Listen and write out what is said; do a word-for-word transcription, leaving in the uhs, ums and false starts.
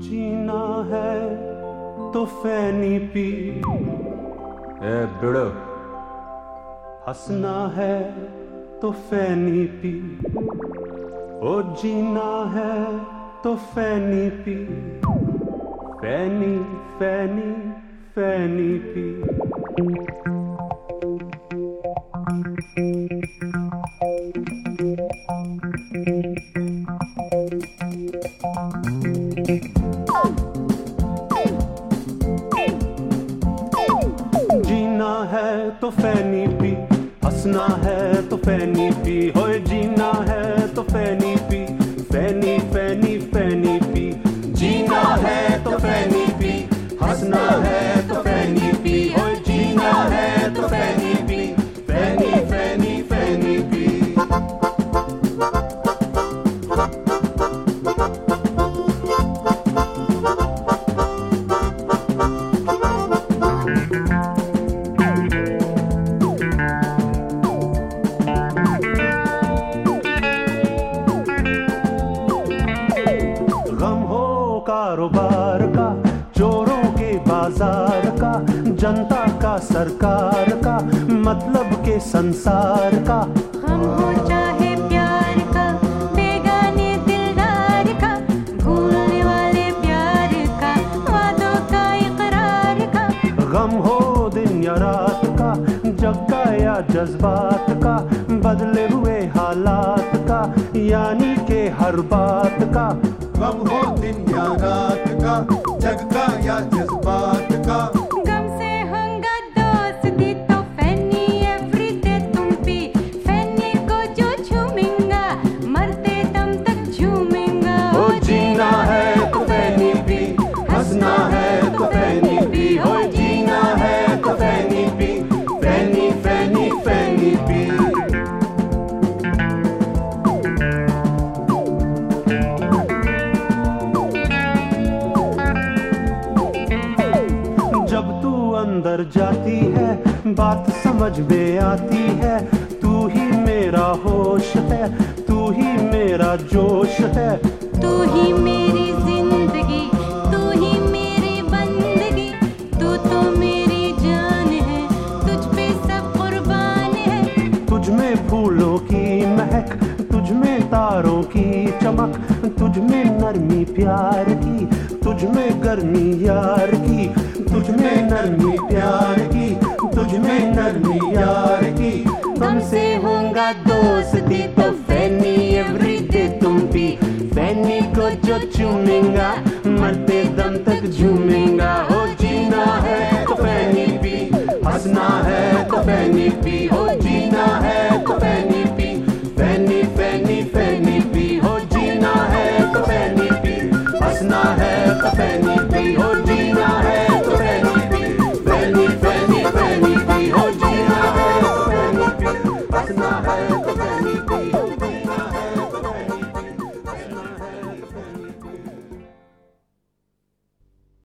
जीना है तो फैनी पी, ए बिड़ो हंसना है तो फैनी पी, ओ जीना है तो फैनी पी, फैनी फैनी फैनी पी। जीना है तो फैनी पी, हंसना है तो फैनी पी, होए जीना है तो फैनी पी, फैनी फैनी फैनी पी। जीना है तो फैनी पी, हंसना है तो फैनी पी, होए जीना है तो फैनी पी, फैनी फैनी फैनी पी। गम हो कारोबार का, चोरों के बाजार का, जनता का सरकार का, मतलब के संसार का। हम हो चाहे प्यार का, बेगाने दिलदार का, भूलने वाले प्यार का, वादों का इकरार का। गम हो दिन या रात का, जग का या जज्बात का, बदले हुए हालात का, यानी के हर बात का। गम हो दिन या रात का, जग का या जज्बात का। गम से होगा दोस्ती तो फैनी एवरीडे तुम भी, फैनी को जो झूमेंगा मरते दम तक झूमेंगा। ओ जीना है तो फैनी पी, हंसना है तो फैनी पी, हो जीना है तो फैनी पी, फैनी फैनी फैनी पी। जब तू अंदर जाती है बात समझ में आती है, तू ही मेरा होश है, तू ही मेरा जोश है। तू ही मेरी जिंदगी, तू ही मेरी बंदगी, तू तो मेरी जान है, तुझ पे सब कुर्बान है। तुझ में फूलों की महक, तुझ में तारों की चमक, तुझ में नरमी प्यार की, तुझ में गर्मी यार की, तुझ में नरमी प्यार की, तुझ में नरमी यार की। तुमसे होगा दोस्ती तो फैनी एवरीडे तुम भी, फैनी को जो चूमेंगा मरते दम तक झूमेंगा। हो जीना है तो फैनी पी, हंसना है तो फैनी पी, हो जीना है तो फैनी पी, फैनी फैनी फैनी पी, हो जीना है तो फैनी पी, हंसना है